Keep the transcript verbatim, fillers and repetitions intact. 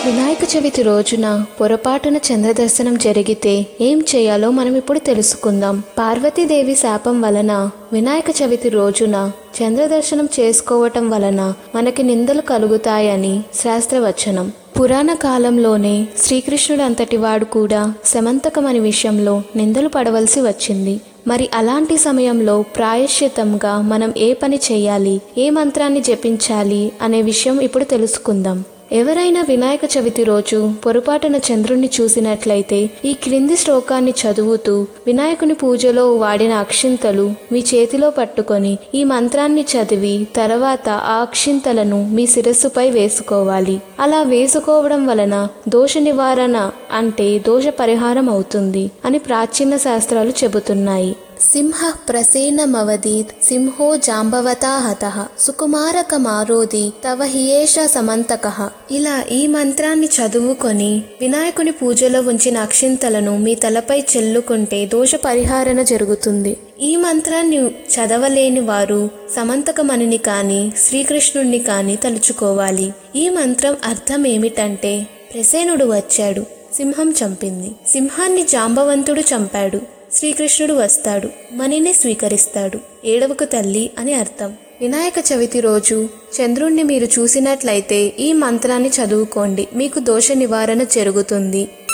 వినాయక చవితి రోజున పొరపాటున చంద్రదర్శనం జరిగితే ఏం చేయాలో మనం ఇప్పుడు తెలుసుకుందాం. పార్వతీదేవి శాపం వలన వినాయక చవితి రోజున చంద్రదర్శనం చేసుకోవటం వలన మనకి నిందలు కలుగుతాయని శాస్త్రవచనం. పురాణ కాలంలోనే శ్రీకృష్ణుడు అంతటి వాడు కూడా శమంతకం అనే విషయంలో నిందలు పడవలసి వచ్చింది. మరి అలాంటి సమయంలో ప్రాయశ్చిత్తంగా మనం ఏ పని చేయాలి, ఏ మంత్రాన్ని జపించాలి అనే విషయం ఇప్పుడు తెలుసుకుందాం. ఎవరైనా వినాయక చవితి రోజు పొరపాటున చంద్రుణ్ణి చూసినట్లయితే ఈ క్రింది శ్లోకాన్ని చదువుతూ వినాయకుని పూజలో వాడిన అక్షింతలు మీ చేతిలో పట్టుకొని ఈ మంత్రాన్ని చదివి తర్వాత ఆ అక్షింతలను మీ శిరస్సుపై వేసుకోవాలి. అలా వేసుకోవడం వలన దోష నివారణ అంటే దోష పరిహారం అవుతుంది అని ప్రాచీన శాస్త్రాలు చెబుతున్నాయి. సింహ ప్రసేనమవదీత్ సింహో జాంబవతా హతః సుకుమారకమారోది తవ హియేష సమంతకః. ఇలా ఈ మంత్రాన్ని చదువుకొని వినాయకుని పూజలో ఉంచిన అక్షింతలను మీ తలపై చెల్లుకుంటే దోష పరిహారణ జరుగుతుంది. ఈ మంత్రాన్ని చదవలేని వారు సమంతకమణిని కానీ శ్రీకృష్ణుణ్ణి కానీ తలుచుకోవాలి. ఈ మంత్రం అర్థం ఏమిటంటే, ప్రసేనుడు వచ్చాడు, సింహం చంపింది, సింహాన్ని జాంబవంతుడు చంపాడు, శ్రీకృష్ణుడు వస్తాడు, మణిని స్వీకరిస్తాడు, ఏడవకు తల్లి అని అర్థం. వినాయక చవితి రోజు చంద్రుణ్ణి మీరు చూసినట్లయితే ఈ మంత్రాన్ని చదువుకోండి, మీకు దోష నివారణ జరుగుతుంది.